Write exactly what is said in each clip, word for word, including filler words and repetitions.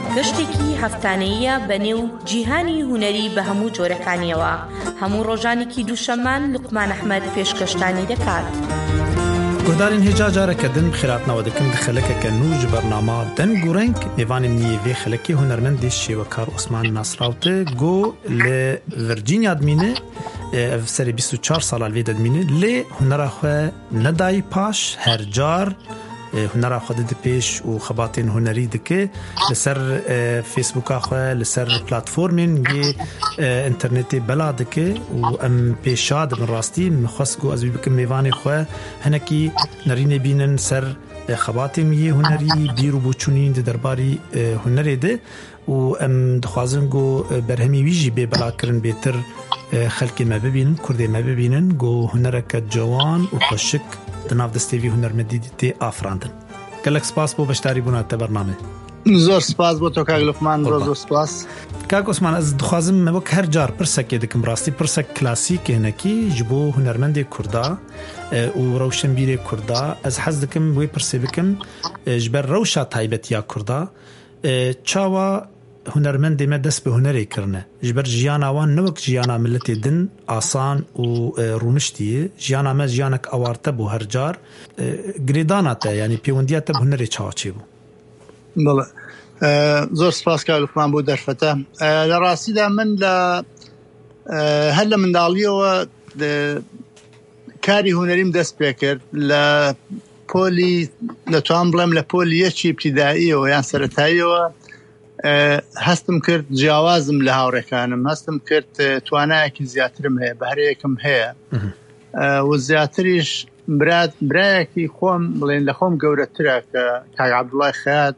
گەشتێکی هەفتانەیە بەنێو جیهانی هونەری بە هەموو جۆرەکانیەوە. هەموو ڕۆژانێکی دووشەممان لوقمان ئەحمەد پێشکەشتانی دەکات. گۆدارین هێجا جارەکە دن بخێراتنەوە دەکەم خەلەکەکە نوژ بەرنامە دەنگ و ڕەنگ نێوانم نیەوێ خەلەکی هونەرمەندی شێوەکار عوسمان ناسراوتە گۆ لە ڤرجینیا دمینە ئەف سەری بیست و چوار ساڵ لێ دەدمینە لێ هونەرا خوێ نەدای پاش هەرجار هنرا خود د پیش و خباتین هنری دکه لسر فیسبوکا خو لسر پلتفرمین گی اینترنتی بلا دکه و ام پیشاد من راستی مخصگو از بکم میوان خو هنکی نرینه بینن سر خباتیم یه هنری بیرو بوچونین درباری هنری ده و ام دخوازن گو برهمی ویجی به بلا کرن بهتر خلقی ما ببینن کردی ما ببینن گو هنرک جوان و خوشک دناف دستیوی هنرمندی تی آفراندن. گلک سپاس بو بشتاری بونا تا برنامه. زور سپاس بو تو کاغ لقمان زور سپاس. کاغ عثمان از دخوازم موک هر جار پرسک دکم راستی پرسک کلاسیک هنکی جبو هنرمندی کردا و روشنبیری کردا از حز دکم وی پرسی بکم جبر روشا تایبت یا کردا چاوا هنرمندی ما دست به هنری کرنه جبر جیانا وان نوک جیانا ملتی دن آسان و رونشتیه جیانا ما جیانک اوارته بو هر جار گریدانا تا یعنی پیوندیه تا هنری چاوچی بو. بله زور سپاس که لقمان بو درفته لراسی دا من ل هل من دالیه و کاری هنریم دست بکرد ل پولی لطوان بلم لپولی یکی ابتدائیه و یعنی سرطاییه و هستم کرد جیاوازم لە هاوڕێکانم هەستم کرد توانایەکی زیاترم هەیە بەهرەیەکم هەیە و زیاتریش برایەکی خۆم بڵێن لە خۆم گەورەترە کە کاک عەبدوڵای خەیات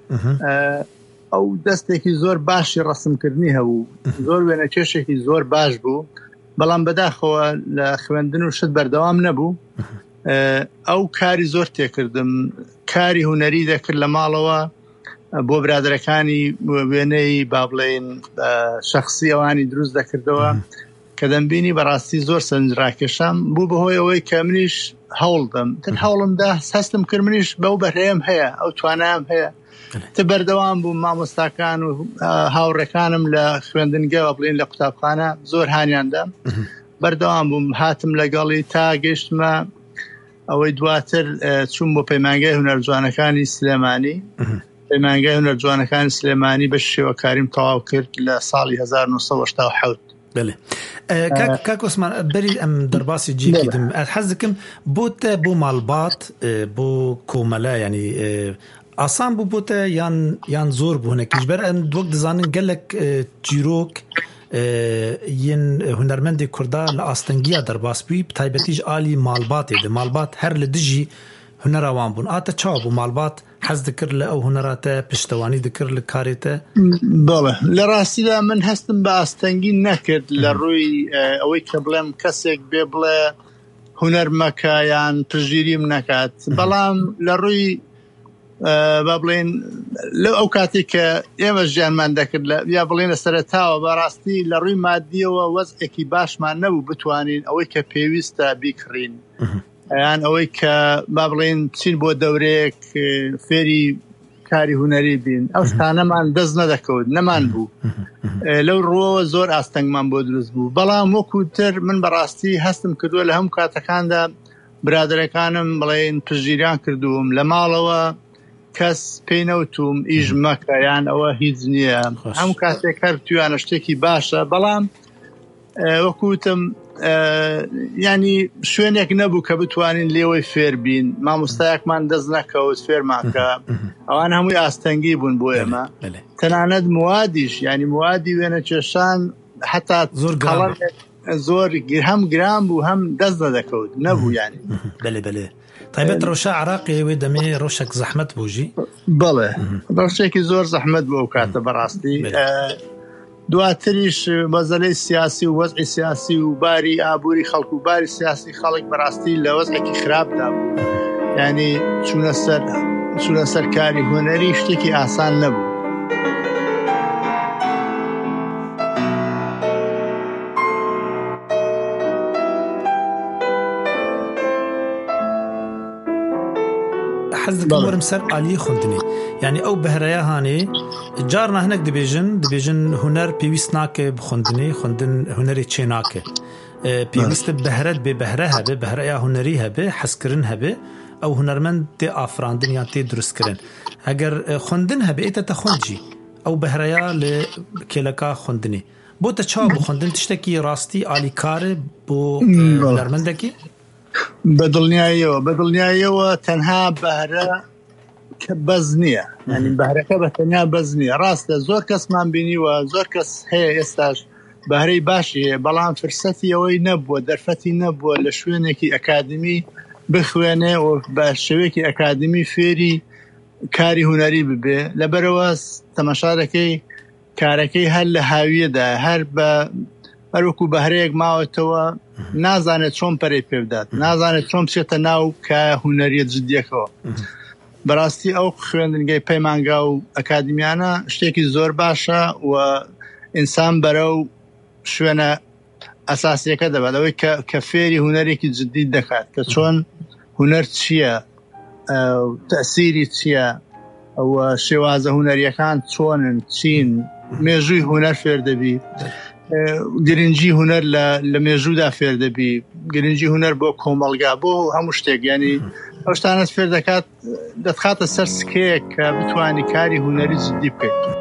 ئەو دەستێکی زۆر باشی ڕەسمکردنی هەبوو زۆر وێنەکێشێکی زۆر باش بوو بەڵام بەداخەوە لە خوێندن و شت بەردەوام نەبوو ئەو کاری زۆر تێکردم کاری هونەری دەکرد لە ماڵەوە بۆ برادرەکانی وێنەی با بڵێن شەخسی ئەوانی دروست دەکردەوە کە دەمبینی بەڕاستی زۆر سەرنجڕاکێشام بوو بەهۆی ئەوەی کە منیش هەوڵدەم تر هەوڵمدا هەستم کرد منیش بەو بەهرەیەم هەیە ئەو توانام هەیە تر بەردەوام بووم مامۆستاکان و هاوڕێکانم لە خوێندنگەوە بڵێن لە قوتابخانە زۆر هانیاندا بەردەوام بووم هاتم لەگەڵی تا گەیشتمە ئەوەی دواتر چوون بۆ پەیمانگای هونەرجوانەکانی سلێمانی پەیمانگای هونەرجوانەکانی سلێمانی بە شێوەکاریم تەواو کرد لە ساڵی هەزار و نۆ سەد و هەشتا و حەوت. بله کاک عوسمان بەری ئەم دەرباسی جێکی دم حەز دەکەم بۆتە بۆ ماڵبات بۆ کۆمەلە ینی ئاسان بوو بۆتە یان یان زۆر بوو هەنێکیش بەر ئەم وەک دەزانن گەلک چیرۆک یەن هونەرمەندی کوردا لە ئاستەنگیە دەرباس بووی تایبەتیش ئالی ماڵباتێ دە ماڵبات هەر لە دژی هنراوان بون ئاتە چاو بوو ماڵبات حەز دەکرد لە ئەو هونەراتە پشتەوانی دەکرد لە کارێتە. بەڵێ لە ڕاستیدا من هەستم بە ئاستەنگی نەکرد لە ڕووی ئەوەی کە بڵێم کەسێک بێ بڵێ هونەر مەکە یان پژگیریم نەکات بەڵام لە ڕووی با بڵێن لەو ئەو کاتێک کە ئێمە ژیانمان دەکرد یا بڵێنە سەرەتاوە بەڕاستی لە ڕووی مادیەوە وەزعێکی باشمان نەبوو بتوانین ئەوەی کە پێویستە بیکڕین یان ئەوەی کە با بڵێن چین بۆ دەورەیەک فێری کاری هونەری بین ئەو شتانەمان دەست نەدەکەوت نەمان بوو لەو ڕۆوە زۆر ئاستەنگمان بۆ دروست بوو بەڵام وەکوتر من بەڕاستی هەستم کردووە لە هەموو کاتەکاندا برادرەکانم بڵێن پژگیریان کردووم لە ماڵەوە کەس پێی نەوتوم ئیش مەکە یان ئەوە هیچ نییە هەموو کاتێک هەر توانە شتێکی باشە بەڵام وەکوتم ینی شوێنێک نەبوو کە بتوانین لێوەی فێر بین مامۆستایەکمان دەست نەکەوت فێرمانکە ئەوان هەمووی ئاستەنگی بوون بۆ ئێمە تەنانەت موادیش ینی موادی وێنە کێشان حتا زۆر هەم گران بوو هەم دەست نەدەکەوت نەبوو ینی. بەلێ بەلێ تایبەت ڕۆژە عراقی وێ دەمێ ڕۆژێک زەحمەت بووژی. بەڵێ ڕۆژێکی زۆر زەحمەت بوو ئەو کاتە بەڕاستی دواتریش مەزەلەی سیاسی و وەزعی سیاسی و باری ئابووری خەڵک و باری سیاسی خەڵک بەڕاستی لە وەزعێکی خراپدا بوو یعنی چوونە سەر چوونە سەر کاری هونەری شتێکی ئاسان نەبوو. حزك ورم سر علي خندني يعني أو بهريا هاني جارنا هناك دبيجن دبيجن هنر بيويسناك بخندني خندن هنري تشيناك بيويست بهرد ببهرها ببهريا هنريها بحسكرنها ب أو هنرمند تي آفراندن يعني تي درسكرن اگر خندنها بإيتا تخندجي أو بهريا لكيلكا خندني بو تشاب خندن تشتكي راستي علي كار بو هنرمندكي بدلنيايو بدلنيايو تنها بهرة بزنية يعني بهرة كبتنها بزنية راست زور كس من بيني وزور كس هي استاج بهري باشي بلان فرصتي وي نبوة درفتي نبوة لشوينكي أكاديمي بخوانه وبشويكي أكاديمي فيري كاري هنري ببي لبرواز تماشاركي كاركي هل لهاوية ده هر ب هروكو بهريك ماوتوا نازانت چۆن پەرەی پێ بدات نازانێت چۆن بچێتە ناو کە هونەریە جددیەکەوە بەڕاستی ئەو خوێندنگەی پەیمانگا و ئەکادمیانە شتێکی زۆر باشە و ئینسان بەرەو شوێنە ئەساسیەکە دەبێت ئەوەی کە فێری هونەرێکی جددی دەکات کە چۆن هونەر چییە تەسیری چییە ئەوە شێوازە هونەریەکان چۆنن چین مێژووی هونەر فێر دەبی گرنگی هونەر لە مێژوودا فێر دەبی گرنگی هونەر بۆ کۆمەڵگا بۆ هەموو شتێک ینی ئەو شتانەت فێر دەکات دەتخاتە سەر سکەیەک کە بتوانی کاری هونەری جددی بکەیت.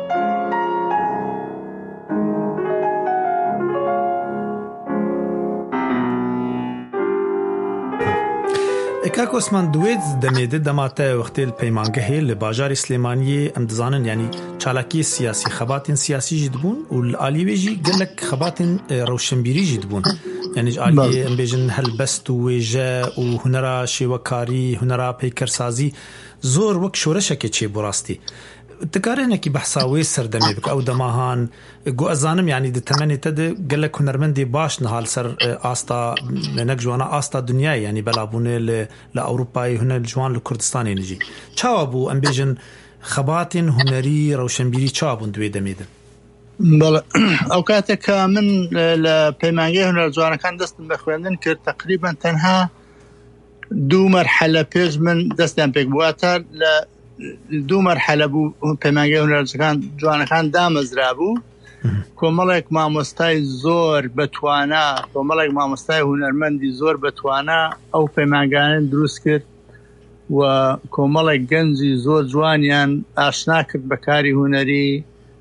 کاک عثمان دوید دمیده دماته وقتی پیمانگه ل بازار سلیمانی ام دزانن یعنی چالاکی سیاسی خباتن سیاسی جدبون و العالیه جی گلک خباتن روشنبیری جدبون یعنی عالیه ام بیجن هلبست و ویجه و هنرا شیوکاری هنرا پیکرسازی زور وک شورشکه چی براستی تكارينا كي بحثاوي سردمي بك أو دماهان جو أزانم يعني ده تمني تد قلك هنرمندي باش نهال سر آستا نك جوانا آستا دنياي يعني بلابونه ل لأوروباي هنا الجوان لكردستاني نجي چاوابو أم بيجن خباتين هنري روشنبيري چاوابون دوي دميدن بله أو كاتك من لبيمانجي هنر جوانا كان دستن بخواندن كر تقريبا تنها دو مرحلة بيج من دستن بيك بواتر ل دو مرحلة بو پەیمانگەی هونەرەکان جوانەکان دامەزرابوو کۆمەڵێک مامۆستای زۆر بەتوانە کۆمەڵێک مامۆستای هونەرمەندی زۆر بەتوانە ئەو پەیمانگانە دروست کرد و کۆمەڵێک گەنجی زۆر جوانیان ئاشنا کرد بە کاری هونەری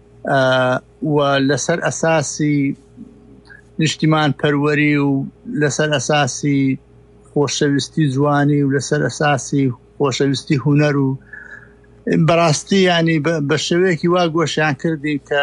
و لەسەر ئەساسی نیشتیمان پەروەری و لەسەر ئەساسی خۆشەویستی جوانی و لەسەر ئەساسی خۆشەویستی هونەر و بەڕاستی ینی بە شێوەیەکی وا گۆشیان کردی کە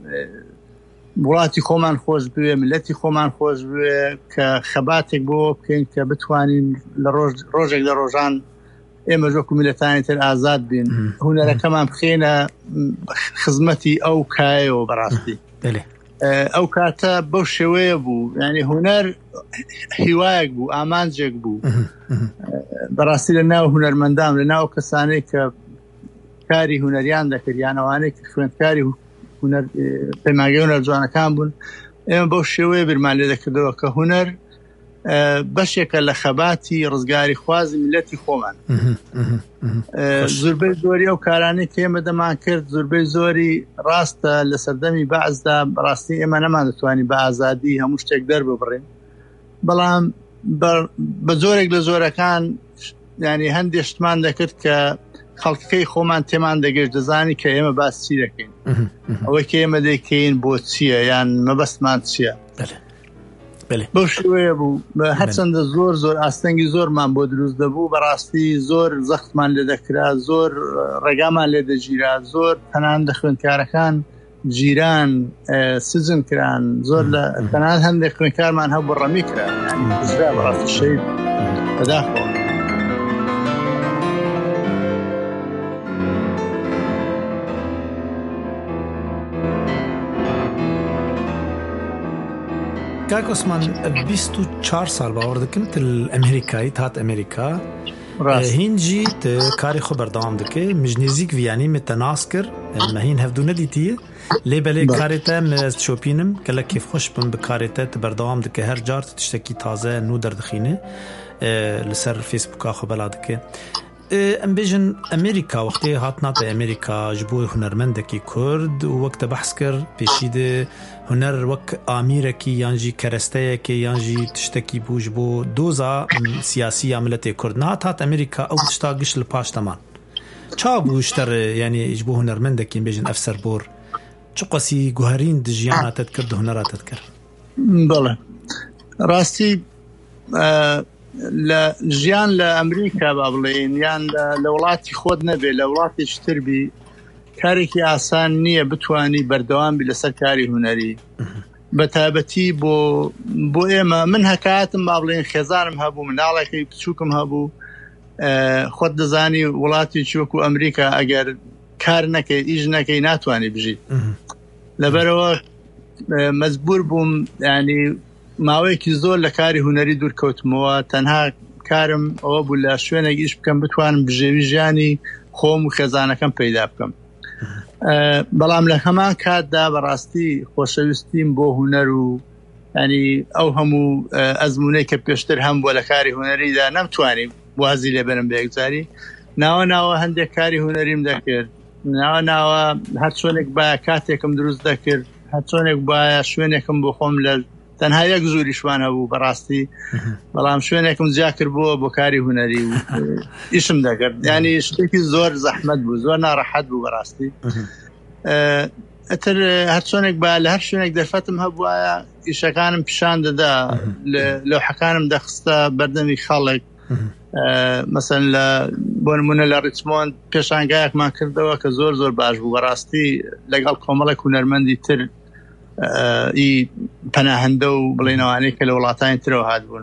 وڵاتی خۆمان خۆش بوێ ملەتی خۆمان خۆش بوێ کە خەباتێک بۆ بکەین کە بتوانین لە ڕۆژێک لە ڕۆژان ئێمە وەکو میلەتانی تر ئازاد بین هونەرەکەمان بخێنە خزمەتی ئەو کایەوە بەڕاستی ئەو کاتە بەو شێوەیە بوو ینی هونەر هیوایەک بوو ئامانجێک بوو بەڕاستی لە ناو هونەرمەندان لە ناو کەسانەی کە کاری هونەریان دەکردیانەوانەی کە خوێندکاری پەیمانگەی هونەر جوانەکان بوون ئێمە بەو شێوەیە بیرمان لێ دەکردەوە کە هونەر بەشێکە لە خەباتی ڕزگاری خوازی میلەتی خۆمان زۆربەی زۆری ئەو کارانەی کە ئێمە دەمان کرد زۆربەی زۆری ڕاستە لە سەردەمی بەعزدا بەڕاستی ئێمە نەمان دەتوانین بە ئازادی هەموو شتێک دەرببڕین بەڵام بە زۆرێک لە زۆرەکان ینی هەندێک شتمان دەکرد کە خەڵکەکەی خۆمان تێمان دەگەشت دەزانی کە ئێمە باس چی دەکەین ئەوەی کە ئێمە دەکەین بۆ چییە یان مەبەستمان چییە بەو شێوەیە بوو هەرچەندە زۆر زۆر ئاستەنگی زۆرمان بۆ دروست دەبوو بەڕاستی زۆر زەختمان لێ دەکرا زۆر ڕێگامان لێ دەگیرا زۆر تەنانەت خوێندکارەکان جیران سجن کران زۆر لە تەنانەت هەندێک خوێندکارمان هەبوو ڕەمی کرا کوژرا بەڕاستی شەید بەداخەوە کاک عثمان بیست و چهار سال باور دکن تل امریکایی تات امریکا هینجی ت کاری خو بردام دکه مجنزیک ویانی متناس کر مهین هفدو ندیتیه لیبلی کاریتا مز شوپینم کلا کیف خوش بم بکاریتا ت بردام دکه هر جار تشتکی تازه نو دردخینه لسر فیسبوک خو بلا دکه ام بيجن امريكا وقتی هاتنات امريكا جبو هنرمندکی کرد و وقت بحث کر پیشیده هنر وک آمیرکی یانجی کرستهکی یانجی تشتکی بوج بو دوزا سیاسی عملت کرد نات هات امريكا او تشتاقش لپاش تمان چا بوشتر يعني جبو هنرمندکی بيجن افسر بور چقسی گوهرین دجیانا تذكر هنرا تذكر بله راستی لجيان لأمريكا بابلين يان لولاتي خود نبي لولاتي اشتربي كاريكي آسان نية بتواني بردوان بلسر كاري هنري بتابتي بو بو إيما منها كاتم بابلين خزانم هابو من علاكي بتشوكم هابو اه خود دزاني ولاتي تشوكو أمريكا أجر كارنكي إيجنكي ناتواني بجي لبروا مزبور بوم يعني ماوەیەکی زۆر لە کاری هونەری دوور کەوتمەوە تەنها کارم ئەوە بوو لە شوێنێک ئیش بکەم بتوانم بژێوی ژیانی خۆم و خێزانەکەم پەیدا بکەم بەڵام لە هەمان کاتدا بەڕاستی خۆشەویستیم بۆ هونەر و ینی ئەو هەموو ئەزمونەی کە پێشتر هەم بووە لە کاری هونەریدا نەمتوانیم وازی لێبەرم بە یەکجاری ناوە ناوە هەندێک کاری هونەریم دەکرد ناوە ناوە هەر چۆنێک بایە کاتێکم دروست دەکرد هەر چۆنێک بایە شوێنێکم بۆ خۆم لە تەنها یەک زوریشوان هەبوو بەڕاستی بەڵام شوێنێکم جیا کرد بووە بۆ کاری هونەری و ئیشم دەکرد ینی شتێکی زۆر زەحمەت بوو زۆر ناڕەحەت بوو بەڕاستی ئەتر هەر چۆنێک با لە هەر شوێنێک دەرفەتم هەبووایە ئیشەکانم پیشان دەدا لەوحەکانم دەخستە بەردەمی خەڵک مەسەن لە بۆ نمونە لە ریچمۆند پێشانگایەکمان کردەوە کە زۆر زۆر باش بوو بەڕاستی لەگەڵ کۆمەڵێک هونەرمەندی تر ئی پەناهەندە و بڵێنەوانەی کە لە وڵاتانی ترەوە هاتبوون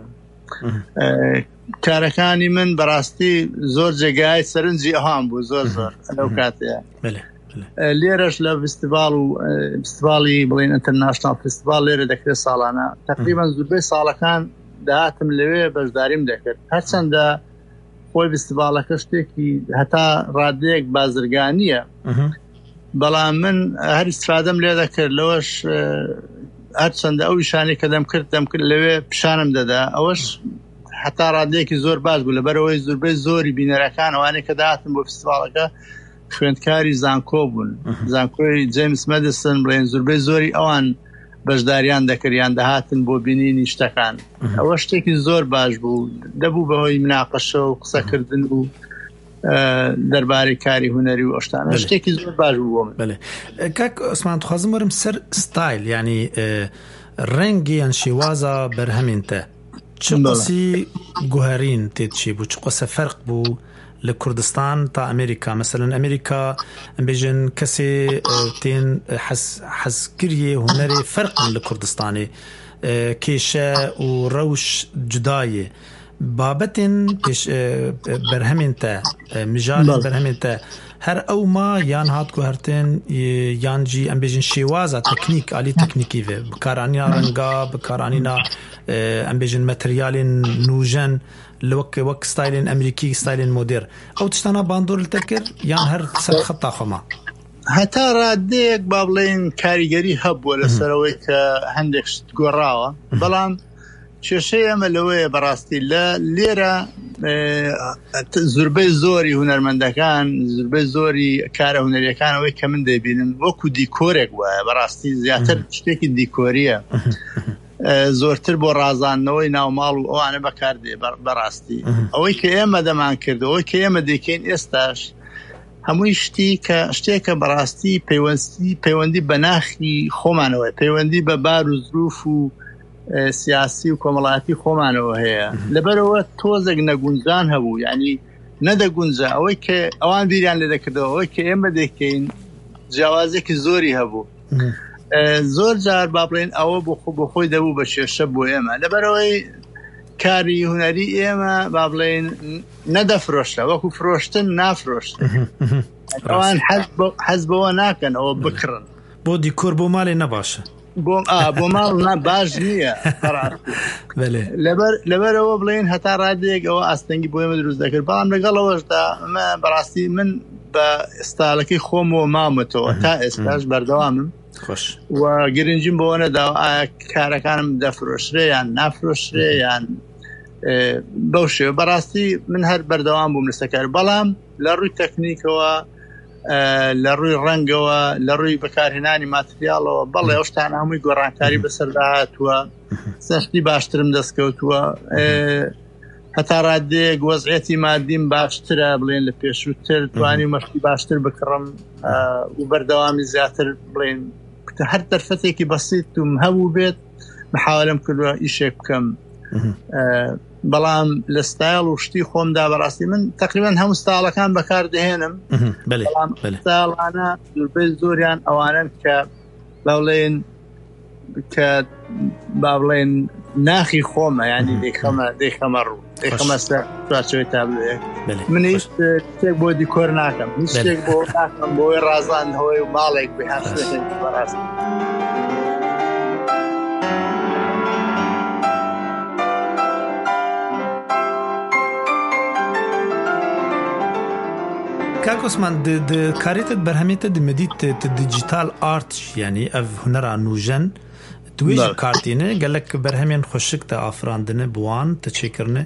کارەکانی من بەڕاستی زۆر جێگای سەرنجی ئەوان بوو زۆر زۆر لەو کاتەیە لێرەش لە فستیڤاڵ و فستیڤاڵی بڵێن ئینتەرناشنال فستیڤاڵ لێرە دەکرێت ساڵانە تقریباً زوربەی ساڵەکان داهاتم لەوێ بەشداریم دەکرد هەرچەندە خۆی فستیڤاڵەکە شتێکی هەتا ڕادەیەک بازرگانیە بەڵام من هەر ئیسفادەم لێ دەکرد لەوەش هەرچەندە ئەو ئیشانی کە دەم کرد دەم کرد لەوێ پیشانم دەدا ئەوەش هەتا ڕادەیەکی زۆر باش بوو لەبەرەوەی زوربەی زۆری بینەرەکان ئەوانەی کە داهاتن بۆ فستیڤاڵەکە خوێندکاری زانکۆ بوون زانکۆی جیمس مەدیسن بڵێن زوربەی زۆری ئەوان بەشداریان دەکردیان دەهاتن بۆ بینینی شتەکان ئەوە شتێکی زۆر باش بوو دەبوو بەهۆی مناقەشە و قسەکردن و دەربارەی کاری هونەری و ئەشتانە شتێکی زۆر باش بوو بەڵێ کاک عوسمان دخوازم وەرم سەر ستایل ینی ڕەنگی یان شێوازە بەرهەمێنتە چ قەسی گوهرین تێتچی بوو چ قەسە فەرق بوو لە کوردستان تا ئەمریکا مەسەلەن ئەمریکا ئەمبێژن کەسێ تێن حەزکریە هونەرێ فەرقن لە کوردستانی کێشە و ڕەوش جودایە بابەتێن بەرهەمێنتە مژال بەرهەمێنتە هەر ئەو ما یان هات گوهرتێن یانجی ئەمبێژن شێوازە تەکنیک عالی تەکنیکی vê بکارانینا ڕەنگا بکارانینا ئەمبێژن مەتریالên نوژەن لوك وك ستايلين أمريكي ستايلين مودير أو تشتنا باندور التكر يعني هر سر خطة خما هتا راديك بابلين كاريجري هب ولا سرويك عندك تقراوا بلان شيء ملوية براستي لا ليرة زربي زوري هنرمندكان زربي زوري كاره هنريكان وي كمن ديبين وكو ديكورك براستي زياتر تشتكي ديكورية زۆرتر بۆ ڕازاندنەوەی ناوماڵ و ئەوانە بەکاردێ بەڕاستی ئەوەی کە ئێمە دەمان کرد ئەوەی کە ئێمە دەکەین ئێستاش هەمووی شتی کە شتێکە بەڕاستی پەیوەندی پەیوەندی بە ناخی خۆمانەوە پەیوەندی بە بار و زروف و سیاسی و کۆمەڵایەتی خۆمانەوە هەیە لەبەرەوە تۆزێک نەگونجان هەبوو یعنی نەدەگونجە ئەوەی کە ئەوان بیریان لێ دەکردەوە ئەوەی کە ئێمە دەکەین جیاوازێکی زۆری هەبوو زۆر جار با بڵێن ئەوە بۆ خۆی دەبوو بە شێشە بۆ ئێمە لەبەرەوەی کاری هونەری ئێمە با بڵێن نەدەفرۆشتە وەکو فرۆشتن نافرۆشتن ئەوان حەز بەوە ناکەن ئەوە بکڕن بۆ دیکۆر بۆ ماڵێ نەباشە بۆ ماڵ باش نییە لەبەرەوە بڵێن هەتا ڕادێک ئەوە ئاستەنگی بۆ ئێمە دروست دەکرد بەڵام لەگەڵەوەشدا ئەمە بەڕاستی من بە ئستالەکەی خۆمەوە مامەتەوە تا ئێستاش بەردەوامم و گرنگیم بۆ نەدا ئایا کارەکانم دەفرۆشرێ یان نافرۆشرێ یان بەو شێوە بەڕاستی من هەر بەردەوام بووم لەسەکار بەڵام لە ڕووی تەکنیکەوە لە ڕووی ڕەنگەوە لە ڕووی بەکارهێنانی ماتریالەوە بەڵێ ئەو شتانە هەمووی گۆڕانکاری بەسەردا هاتووە سەشتی باشترم دەستکەوتووە هەتا ڕادێک وەزعەتی مادیم باشترە بڵێن لە پێشووتر توانی مەشتی باشتر بکڕم و بەردەوامی زیاتر بڵێن هەر دەرفەتێکی بەسیتم هەبوو بێت محاولەم کردووە ئیشێک بکەم بەڵام لە ستایل و شتی خۆمدا بەڕاستی من تقریبان هەموو ستایلەکان بەکار دەهێنم بەڵام ستایلانە زۆربەی زۆریان ئەوانن کە باڵێن کە با بڵێن ناخی خۆمە ینی دەیخەمە دەیخەمە ڕوو دەیخەمە سوارچەوەی تابلوێک من هیچ شتێک بۆ دیکۆر ناکەم هیچ شتێک بۆ ناکەم بۆی ڕازاندنەوەی و ماڵێک بێ هەر شتێک بەڕاستی کاک عوسمان د کاریتت بەرهەمێتە دمەدیت دیجیتال ئارت ینی ئەڤ هونەرا نوژەن دوێژ کارتینە گەلک بەرهەمێن خۆشک تە ئافراندنە بوان تە چێکردنە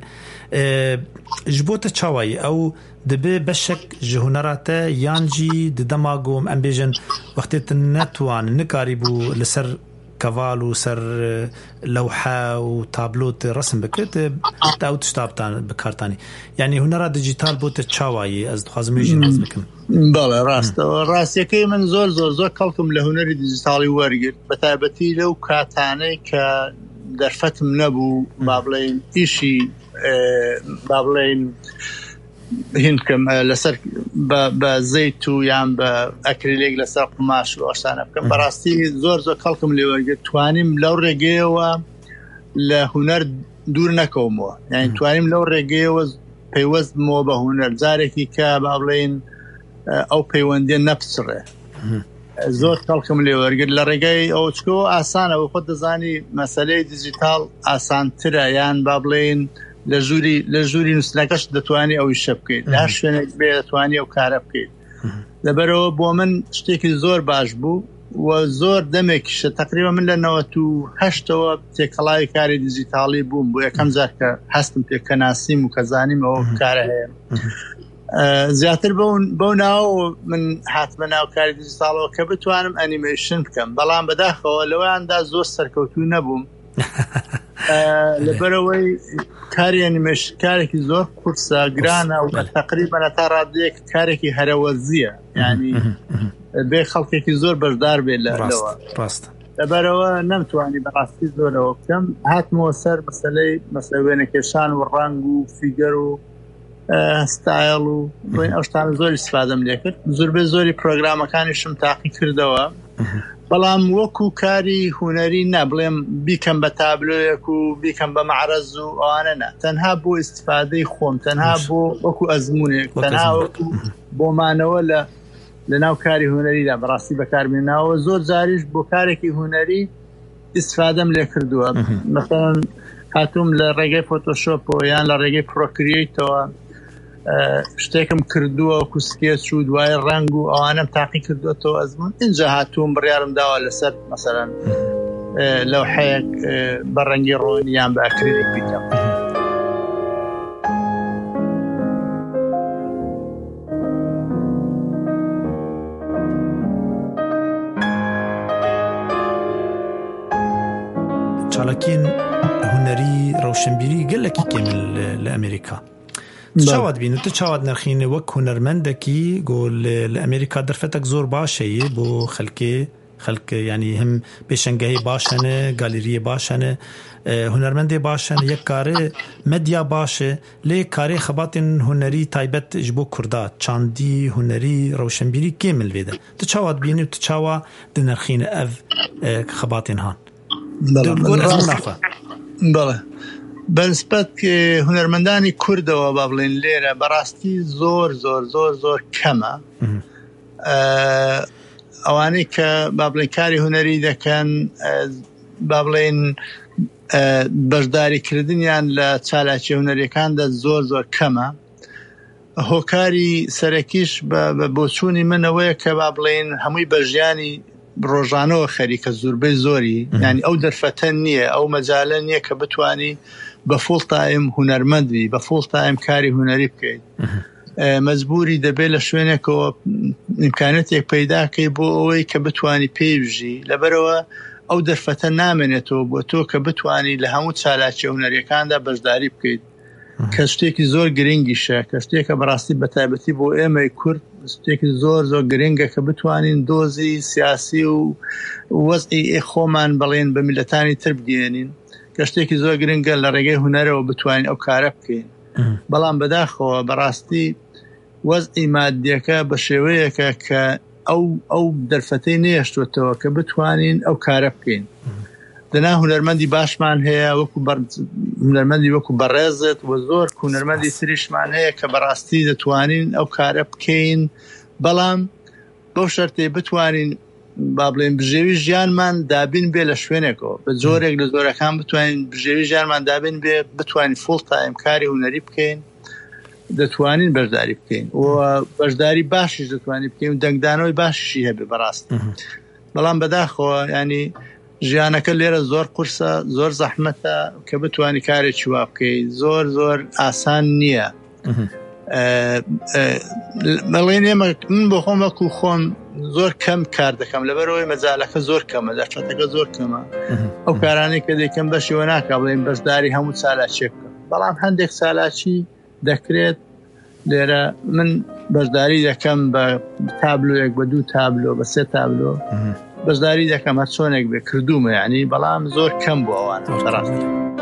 ji bo te çawayî ew dibe beşek ji hunera te yan jî di dema gom em bêjin wextê tu netwanin nikarîbû li ser keval û ser lewhe û tablo te resim bike te ew tişta bikartanî yanî hunera dijîtal bo te çawayî ez dixwazim wê jî ez bikim بەڵێ ڕاستەوە ڕاستیەکەی من زۆر زۆر زۆر کەڵکم لە هونەری دیجیتاڵی وەرگرت بە تایبەتی لەو کاتانەی کە دەرفەتم نەبوو با بڵێن ئیشی با بڵێن هینکەم لەسەر بە زەیت و یان بە ئەکریلێک لەسەر قماش و ئەشتانە بکەم بەڕاستی زۆر زۆر کەڵکم لێ وەرگرت توانیم لەو ڕێگەیەوە لە هونەر دوور نەکەومەوە یعنی توانیم لەو ڕێگەیەوە پەیوەستمەوە بە هونەر جارێکی کە با بڵێن ئەو پەیوەندیە نەپسڕێ زۆر کەڵکم لێ وەرگرت لە ڕێگەی ئەو چکەوە ئاسانەوە خۆت دەزانی مەسەلەی دیجیتاڵ ئاسانترە یان با بڵێن لە ژووری لە ژووری نووسنەکەش دەتوانی ئەوی شە بکەیت لە هەر شوێنێک بێ دەتوانی ئەو کارە بکەیت لەبەرەوە بۆ من شتێکی زۆر باش بوو و زۆر دەمێکیشە تقریبا من لە نەوەت و هەشتەوە تێکەڵاوی کاری دیجیتاڵی بووم بۆ یەکەم جار کە هەستم پێ کە ناسیم و کە زانیم ئەوە کارە هەیە زیاتر بەو ناو من هاتمە ناو کاری دیجیتاڵەوە کە بتوانم ئەنیمەیشن بکەم بەڵام بەداخەوە لەوەیاندا زۆر سەرکەوتوو نەبووم لەبەرەوەی کاری ئەنیمەیشن کارێکی زۆر قورسە گرانە و تقریبا تا ڕادەیەک کارێکی هەرەوەزیە یعنی بێ خەڵکێکی زۆر بەشدار بێت لەوە لەبەرەوە نەمتوانی بەڕاستی زۆرەوە بکەم هاتمەوە سەر مەسەلەی مەسەلەی وێنەکێشان و ڕەنگ و فیگەر و ستایل و بۆین ئەو شتانە زۆر ئیسفادەم لێ کرد زۆربەی زۆری پرۆگرامەکانیشم تاقی کردەوە بەڵام وەکو کاری هونەری نا بڵێم بیکەم بە تابلۆیەک و بیکەم بە معرەز و ئەوانە نا تەنها بۆ ئیسفادەی خۆم تەنها بۆ وەکو ئەزمونێک تەنها وەکو بۆمانەوە لە لە ناو کاری هونەریدا بەڕاستی بەکاربێناوە زۆر جاریش بۆ کارێکی هونەری ئیسفادەم لێ کردووە مەسەڵەن هاتووم لە ڕێگەی فۆتۆشۆپ یان لە ڕێگەی پرۆکریێتەوە شتێکم کردووە وەکو سکێچ و دوای ڕەنگ و ئەوانم تاقی کردوێتەوە ئەزمون اینجا هاتووم بڕیارم داوە لەسەر مەسەڵەن لەوحەیەک بە ڕەنگی ڕۆنی یان بە ئەکریلیک بیکەم چالاکین هونەری ڕەوشنبیری گەلێکی کێمن لە ئەمریکا چاوات بین و تو چاوات نرخینە وەک هونەرمەندێکی گۆ لە ئەمریکا دەرفەتێک زۆر باشەیە بۆ خەڵکێ خەڵک ینی هەم پێشەنگەهی باشەنە گالریە باشەنە هونەرمەندێ باشەنە یەک کارێ مەدیا باشە لێ کارێ خەباتین هونەری تایبەت ji بۆ کووردا چاندی هونەری ڕەوشنبیری کێمل بێدە تو چاوات بینی و تو چاوا دنرخینە ئەڤ خەباتین هان بەڵێ بەنسبەت هونەرمەندانی کوردەوە با بڵێن لێرە بەڕاستی زۆر زۆر زۆر زۆر کەمە ئەوانەی کە با بڵێن کاری هونەری دەکەن با بڵێن بەشداریکردنیان لە چالاکی هونەریەکاندا زۆر زۆر کەمە هۆکاری سەرەکیش بە بۆچوونی منەوەیە کە با بڵێن هەمووی بە ژیانی ڕۆژانەوە خەریکە زۆربەی زۆری ینی ئەو دەرفەتە نییە ئەو مەجالە نییە کە بتوانی بە فوڵ تایم هونەرمەندی بە فوڵ تایم کاری هونەری بکەیت مەجبوری دەبێت لە شوێنێکەوە ئیمکانەتێک پەیداکەی بۆ ئەوەی کە بتوانی پێیژی لەبەرەوە ئەو دەرفەتە نامێنێتەوە بۆ تۆ کە بتوانی لە هەموو چالاکی هونەریەکاندا بەشداری بکەیت کە شتێکی زۆر گرنگیشە کە شتێکە بەڕاستی بەتایبەتی بۆ ئێمەی کورد شتێکی زۆر زۆر گرنگە کە بتوانین دۆزی سیاسی و وەزعی خۆمان بەڵێن بە میلەتانی تر بگەێنین کە شتێکی زۆر گرنگە لە ڕێگەی هونەرەوە بتوانین ئەو کارە بکەین بەڵام بەداخەوە بەڕاستی وەزعی مادیەکە بە شێوەیەکە کە ئەو ئەو دەرفەتەی نێشتوێتەوە کە بتوانین ئەو کارە بکەین دنا هونەرمەندی باشمان هەیە وەکو هونەرمەندی وەکو بەڕێزت و زۆر هونەرمەندی تریشمان هەیە کە بەڕاستی دەتوانین ئەو کارە بکەین بەڵام بەو شەرتێ بتوانین با بڵێن بژێوی ژیانمان دابین بێ لە شوێنێکەوە بە جۆرێک لە زۆرەکان بتوانین بژێوی ژیانمان دابین بێ بتوانین فوڵ تایم کاری هونەری بکەین دەتوانین بەشداری بکەین و بەشداری باشیش دەتوانین بکەین و دەنگدانەوەی باشیشی هەبێ بەڕاست بەڵام بەداخەوە ینی ژیانەکە لێرە زۆر قورسە زۆر زەحمەتە کە بتوانی کارێکی وا بکەیت زۆر زۆر ئاسان نییە بەڵێن ئێمە من بۆ خۆم وەکو خۆم زۆر کەم کار دەکەم لەبەرەوەی مەجالەکە زۆر کەمە دەرفەتەکە زۆر کەمە ئەو کارانەی کە دەکەم بەشیوە ناکە بڵێن بەشداری هەموو چالاکیە بکەم بەڵام هەندێک چالاکی دەکرێت لێرە من بەشداری دەکەم بە تابلۆیەک بە دوو تابلۆ بە سێ تابلۆ بەشداری دەکەم هەر چۆنێک بێ کردومە یعنی بەڵام زۆر کەم بوو ئەوانە بەڕاستی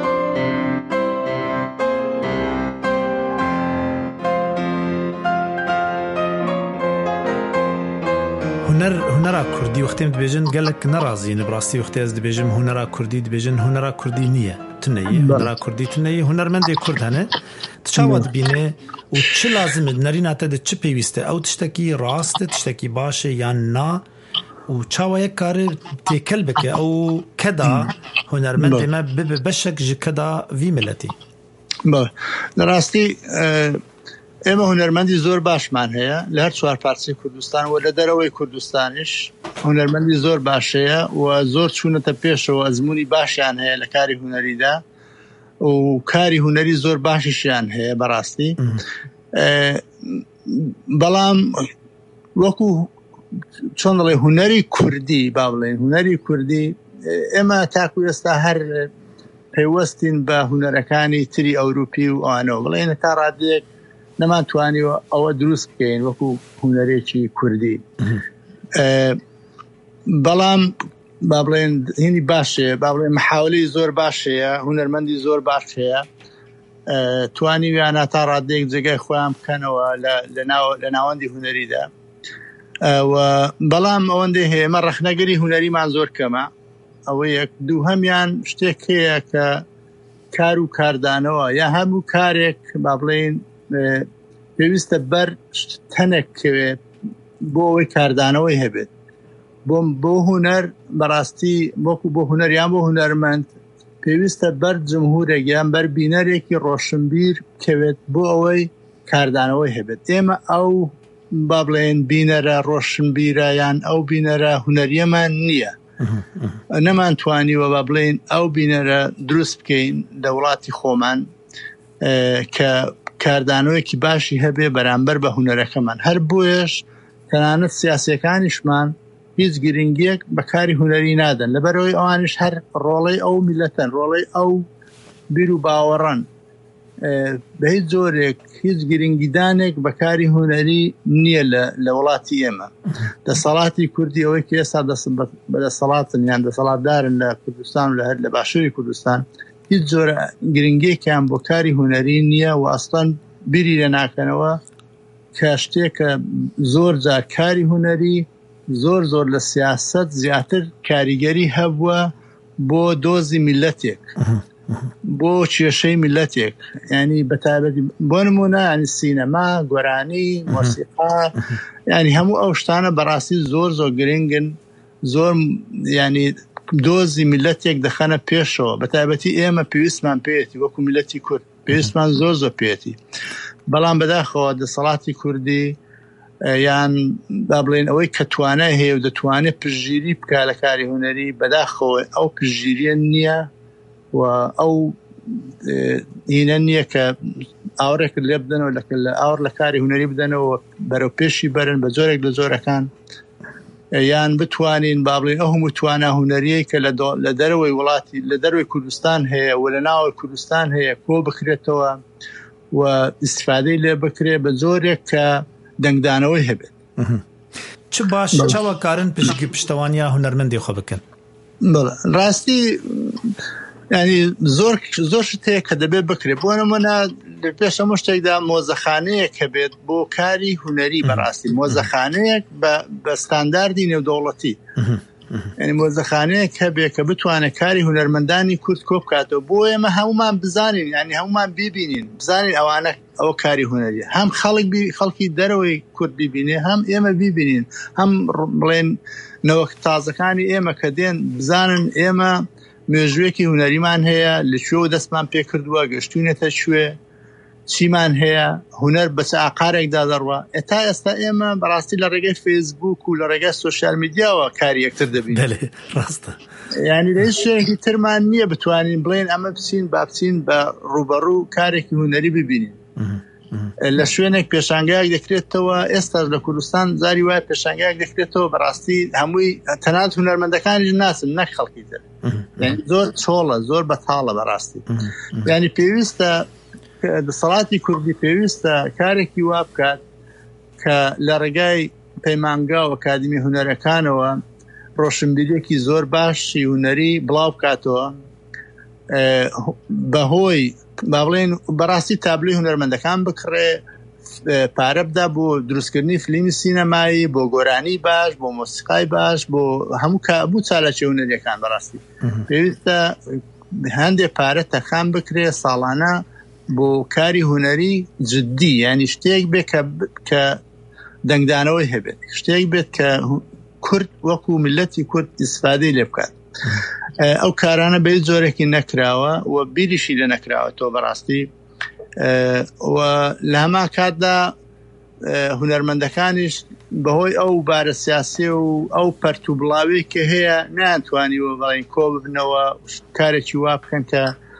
هونەرا کوردی وەختێم دەبێژن گەلک نەڕازین بڕاستی وەختی ئەس دەبێژم هونەرا کوردی دەبێژن هونەرا کوردی نییە تنەیە هونەرا کوردی تنەیە هونەرمەندێک کورد هەنێ چاوە دبینێ و چ لازمت نەریناتە دە چ پێویستە ئەو تشتێکی ڕاستە تشتێکی باشە یان نا و چاوەیە کارێ تێکەل بکە ئەو کەدا هونەرمەند ئێمە ببێ بەشێک ژ کەدا وی ملەتی لە ڕاستی ئێمە هونەرمەندی زۆر باشمان هەیە لە هەر چوار پارچەی کوردستان و لە دەرەوەی کوردستانیش هونەرمەندی زۆر باشەیە و زۆر چوونەتە پێشەوە ئەزمموی باشیان هەیە لە کاری هونەریدا و کاری هونەری زۆر باشیشیان هەیە بەڕاستی بەڵام وەکو چۆن دەڵێ هونەری کوردی با بڵێن هونەری کوردی ئێمە تاکو ئێستا هەر پەیوەستین بە هونەرەکانی تری ئەوروپی و ئەوانەوە بڵێن تا ڕادێک نەمانتوانیوە ئەوە دروست بکەین وەکو هونەرێکی کوردی بەڵام با بڵێن هینی باشەیە با بڵێن محاولەی زۆر باشەیە هونەرمەندی زۆر باش هەیە توانی ویانە تا ڕادێک جێگای خۆیان بکەنەوە لە ناوەندی هونەریدا بەڵام ئەوەندەی هەیە ئێمە ڕەخنەگەری هونەریمان زۆر کەمە ئەوە یەک دوو هەمیان شتێک هەیە کە کار و کاردانەوە یا هەموو کارێک با بڵێن پێویستە بەر تەنێکەوێت بۆ ئەوەی کاردانەوەی هەبێت بۆم بۆ هونەر بەڕاستی بۆکو بۆ هونەریان بۆ هونەرمەند پێویستە بەر جمهورێک یان بەر بینەرێکی ڕۆشنبیر کەوێت بۆ ئەوەی کاردانەوەی هەبێت ئێمە ئەو با بڵێن بینەرە ڕۆشنبیرە یان ئەو بینەرە هونەریەمان نییە نەمانتوانیوە با بڵێن ئەو بینەرە دروست بکەین لە وڵاتی خۆمان کە کاردانەوەیکی باشی هەبێ بەرامبەر بە هونەرەکەمان هەر بۆیش تەنانەت سیاسەکانیشمان هیچ گرنگیەک بەکاری هونەری نادەن لەبەرەوەی ئەوانش هەر ڕۆڵەی ئەو میلەتەن ڕۆڵەی ئەو بیر و باوەڕەن بە هیچ جۆرێک هیچ گرنگیدانێک بەکاری هونەری نییە لە وڵاتی ئێمە دەسەڵاتی کوردی ئەوەی کە ئێستا بەدەسەڵاتن یان دەسەڵاتدارن لە کوردستان و لە هەر لە باشووری کوردستان هیچ جۆرە گرنگێکیان بۆ کاری هونەری نییە و ئەستان بیری لە ناکەنەوە کە شتێکە زۆر جار کاری هونەری زۆر زۆر لە سیاست زیاتر کاریگەری هەبووە بۆ دۆزی میلەتێک بۆ کێشەی میلەتێک ینی بەتابەتی بۆ نمونە ینی سینەما گۆرانی مۆسیقا ینی هەموو ئەو شتانە بەڕاستی زۆر زۆر گرنگن زۆر ینی دۆزی میلەتێک دەخەنە پێشەوە بەتابەتی ئێمە پێویستمان پێێتی وەکو میلەتی کورد پێویستمان زۆر زۆر پێێتی بەڵام بەداخەوە دەسەڵاتی کوردی یان با بڵێن ئەوەی کە توانای هەیە و دەتوانێت پشگیری بکە لە کاری هونەری بەداخەوە ئەو پشگیریە نییە و ئەو هینە نییە کە ئاورێک لێ بدەنەوە لە ئاور لە کاری هونەری بدەنەوە بەرەو پێشی بەرن بە زۆرێک لە زۆرەکان یان بتوانین با بڵێن ئەو هەموو توانە هونەریەی کە لە دەرەوەی وڵاتی لە دەروی کوردستان هەیە و لە ناوی کوردستان هەیە کۆ بکرێتەوە و استفادەی لێ بکرێ بە زۆرێک کە دەنگدانەوەی هەبێت. چ باش چاوە کارن پشکی پشتوانیا هونەرمەندی خۆ بکەن؟ ڕاستی ینی زۆر زۆر شتەیە کە دەبێت بکرێت بۆ نمونە پێش هەموو شتێکدا مۆزەخانەیەک هەبێت بۆ کاری هونەری بەڕاستی مۆزەخانەیەک بە ستانداردی نێودەوڵەتی ینی مۆزەخانەیەک هەبێت کە بتوانێت کاری هونەرمەندانی کورد کۆ بکاتەوە بۆ ئێمە هەمومان بزانین ینی هەمومان بیبینین بزانین ئەوانە ئەوە کاری هونەری هەم خەڵک خەڵکی دەرەوەی کورد بیبینێ هەم ئێمە بیبینین هەم بڵێن نەوەک تازەکانی ئێمە کە دێن بزانن ئێمە مێژوویەکی هونەریمان هەیە لەکوێ دەستمان پێ کردووە گەشتوونێتە کوێ چیمان هەیە هونەر بە چ ئاقارێکدا دەڕوە ئێتا ئێستا ئێمە بەڕاستی لە ڕێگەی فێسبوک و لە ڕێگەی سۆشیال میدیاوە کاری یەکتر دەبین ڕاستە یعنی لە هیچ شتێکی ترمان نییە بتوانین بڵێن ئەمە بچین با بچین بە ڕوبەڕوو کارێکی هونەری ببینین لە شوێنێک پێشانگایەک دەکرێتەوە ئێستاش لە کوردستان زاری وایە پێشانگایەک دەکرێتەوە بەڕاستی هەمووی تەنانەت هونەرمەندەکانیش ناسن نەک خەڵکی تر زۆر چۆڵە زۆر بەتاڵە بەڕاستی یعنی پێویستە دەسەڵاتی کوردی پێویستە کارێکی وا بکات کە لە ڕێگای پەیمانگا و ئەکادمی هونەرەکانەوە ڕۆشنبیرێکی زۆر باشی هونەری بڵاو بکاتەوە بەهۆی با بڵێن بەڕاستی تابلۆی هونەرمەندەکان بکڕێ پارە بدا بۆ دروستکردنی فیلمی سینەمایی بۆ گۆرانی باش بۆ مۆسیقای باش بۆ هەموو هەموو چالەکی هونەریەکان بەڕاستی پێویستە هەندێک پارە تەخام بکرێ ساڵانە بۆ کاری هونەری جددی ینی شتێک بێت کە دەنگدانەوەی هەبێت شتێک بێت کە کورد وەکو ملەتی کورد ئیسفادەی لێ بکات ئەو کارانە بە زۆرێکی نەکراوە و بیریشی لە نەکراوە تۆ بەڕاستی و لە هەمان کاتدا هونەرمەندەکانیش بەهۆی ئەو بارە سیاسی و ئەو پەرتو بڵاوی کە هەیە ناتوانیوە بەڵێن کۆ ببنەوە کارێکی وا بکەن کە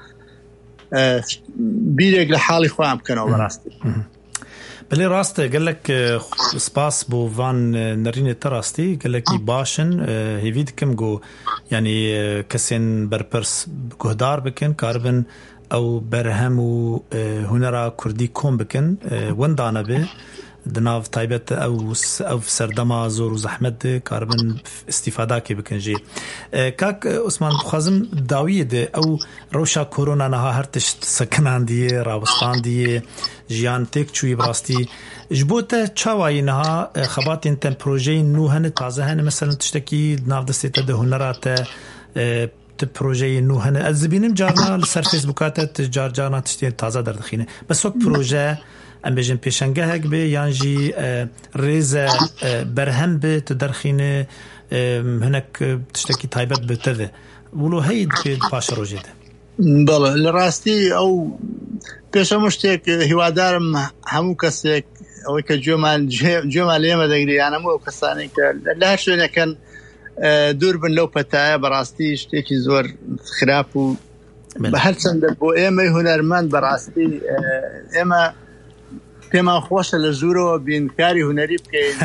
بیرێک لە حاڵی خۆیان بکەنەوە بەڕاستی. بەڵێ ڕاستە گەلێک سپاس بۆ ڤان نەرینێتە ڕاستی گەلێکی باشن هێوی دکەم گۆ ینی کەسێن بەرپرس گۆدار بکەن کاربن ئەو بەرهەم و هونەرا کوردی کۆم بکەن وەندانە بێ دناو تایبەت ئەو ئەو سەردەما زۆر و زەحمەت کاربن استیفاداکێ بکەن ژێ کاک عوسمان خوازم داویە دێ ئەو ڕەوشا کۆرۆنا نەها هەر تشت سەکناندیە ڕاوەستاندیە ژیان تێک چووی بڕاستی ji bo te çawayî niha xebatên te projeyên nû hene taze hene mesela tiştekî navdestê te de hunera te tu projeyên nû hene ez dibînim carna li ser Facebooka te tu car carna tiştê taze derdixîne besok proje em bêjin pêşengehek bê yan jî rêze berhem bê tu derxîne hinek tiştekî taybet bi te ve wilo heyî dikê paşa rojê de بەڵێ لە ڕاستی ئەو پێشەمە شتێک هیوادارم هەموو کەسێک ئەوەی کە گوێمان گوێمان لێمە دەگری یانەموو ئەو کەسانێک کە لە هەر شوێنەکەن دوور بن لەو پەتایە بەڕاستی شتێکی زۆر خراپ و بە هەرچەندە بۆ ئێمەی هونەرمەند بەڕاستی ئێمە پێمان خۆشە لە ژوورەوە بینکاری هونەری بکەین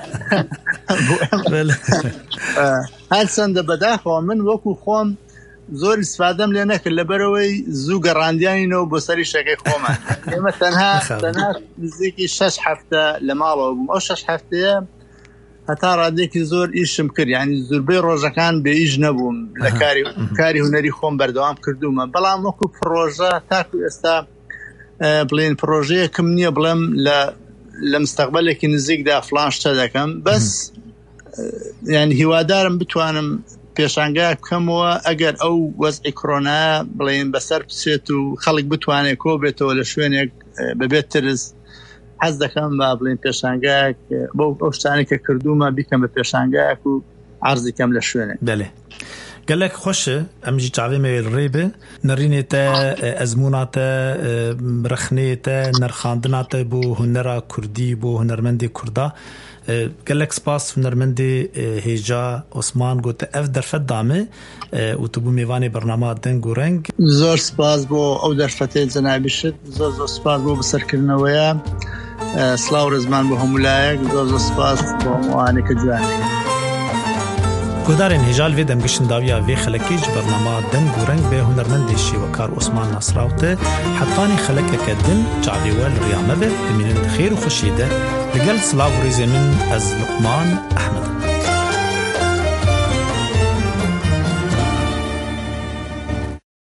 هەرچەندە بەداخەوە من وەکو خۆم زۆر ئیسفادەم لێ نەکرد لەبەرەوەی زوو گەڕاندیانینەوە بۆ سەری شەکەی خۆمان ئێمە تەنها تەنها نزیکی شەش هەفتە لە ماڵەوە بووم ئەو شەش هەفتەیە هەتا ڕادێکی زۆر ئیشم کرد یعنی زۆربەی ڕۆژەکان بێ ئیش نەبووم لە کاری کاری هونەری خۆم بەردەوام کردومە بەڵام وەکو پرۆژە تاکو ئێستا بڵێن پرۆژەیەکم نییە بڵێم لە لە مستەقبەلێکی نزیکدا فڵان شتە دەکەم بەس یعنی هیوادارم بتوانم پێشانگای بکەمەوە ئەگەر ئەو وەزعی کۆرۆنایە بڵێن بەسەر بچێت و خەڵک بتوانێت کۆ بێتەوە لە شوێنێک بەبێت ترس حەز دەکەم با بڵێن پێشانگایەک بۆ ئەو شتانی کە کردومە بیکەم بە پێشانگایەک و عەرزی کەم لە شوێنێک بەڵێ قالك خوش امجي تعبي مي الريبه نرينيتا ازموناتا رخنيتا نرخاندناتا بو هنرا كردي بو هنرمندي كردا قالك سباس هنرمندي هيجا عثمان قلت اف درفت دامه وتبو ميواني برنامه دنگ و رنگ زور سپاس بو او درفته جنابی شد زور زور سپاس بو بسرکردنەوەیە سلااو ڕزمان بۆ هەمولایەک زۆر زۆر سپاس بۆ هەمووانێک کە جوانێک گودارên hêja li vê demgişindawiya vê xelekê ji bernama deng û reng bê hunermendê şêwekar Osman Nasraw te hettanî xelekeke din çavê we li rêya me ve bimînin xêr û xweşî de li gel silav û rêzê min ez Luqman Ehmed.